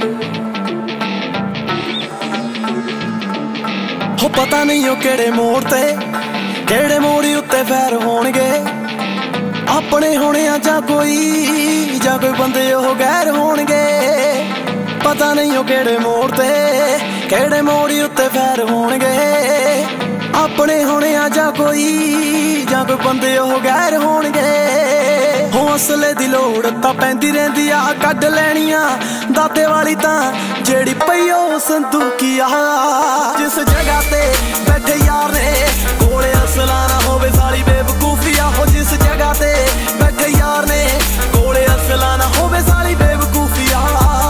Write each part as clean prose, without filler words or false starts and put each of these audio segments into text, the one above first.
हो पता नहीं हो केड़े मोड़ ते केड़े मोड़ी उत्ते फैर होणगे, अपने होने जा कोई बंदे ओह गैर होणगे। पता नहीं हो केड़े मोड़ ते केड़े मोड़ी उत्ते फैर होणगे, अपने होने जा कोई बंदे ओह गैर होणगे। हो असले दी लोड़ तां पैंदी रहिंदी आ, कढ लैणियां दाते वाली तां जेड़ी पई ओ संदूकिया। जिस जगह ते बैठे यार ने कोले असला ना होवे सारी बेवकूफिया। हो जिस जगह ते बैठे यार ने कोले असला ना होवे सारी बेवकूफिया।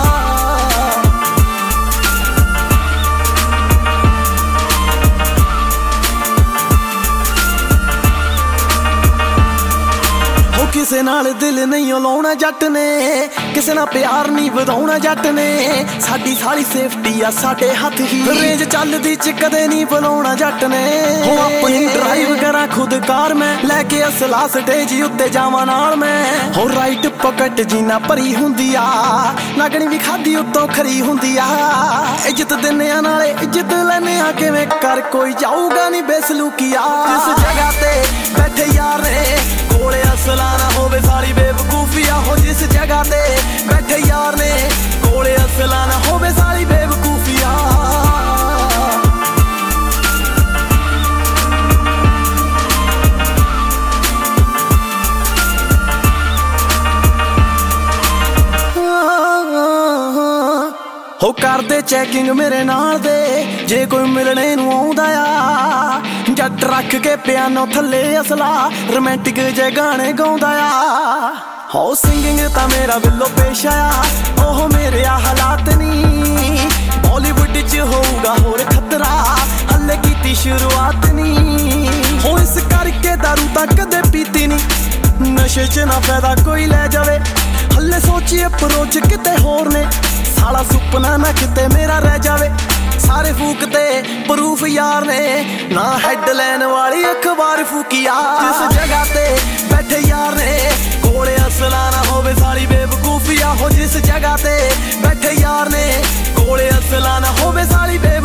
किसे नाल दिल नहीं लाउणा जट ने, किसे नाल प्यार नहीं वधाउणा जट ने। साडी सारी सेफ्टी आ साडे हथ ही, रेंज चलदी च कदे नहीं बुलाउणा जट ने। हो अपनी ड्राइव करा खुद कार मैं, लैके असला स्टेज उत्ते जावां नाल मैं। हो राइट पॉकेट जीना भरी हुंदी आ, लगनी भी खादी उत्तों खरी हुंदी आ। इज्जत दिन्ने आ नाले इज्जत लैने आ, किवें कर कोई जाऊगा नहीं बेसलूकिया। जिस जगह ते बैठे यार ने कोले असला ना होवे सारी बेवकूफिया। हो जिस जगह ते बैठे यार ने कोले असला ना होवे सारी बेवकूफिया। हो कर दे चैकिंग मेरे नाल दे, जे कोई मिलने नूं आउंदा आ। जट रख के पियानो थल्ले असला, रोमांटिक जे गाने गाउंदा आ। हो सिंगिंग तां मेरा बिल्लो पेशा आ, ओह मेरे हालात नी। बॉलीवुड च होऊगा होर खतरा, हल्ले कीती शुरुआत नी। हो इस करके दारू तां कदे पीती नी, नशे च ना फायदा कोई लै जावे। हल्ले सोची अप्रोच किते होर ने, साला सुपना ना किते मेरा रह जावे। सारे फूकते प्रूफ यार ने, ना हैडलाइन वाली अखबार फूकिया। जिस जगह ते बैठे यार ने कोले असला ना होवे सारी बेवकूफिया। हो जिस जगह ते बैठे यार ने कोले असला ना होवे सारी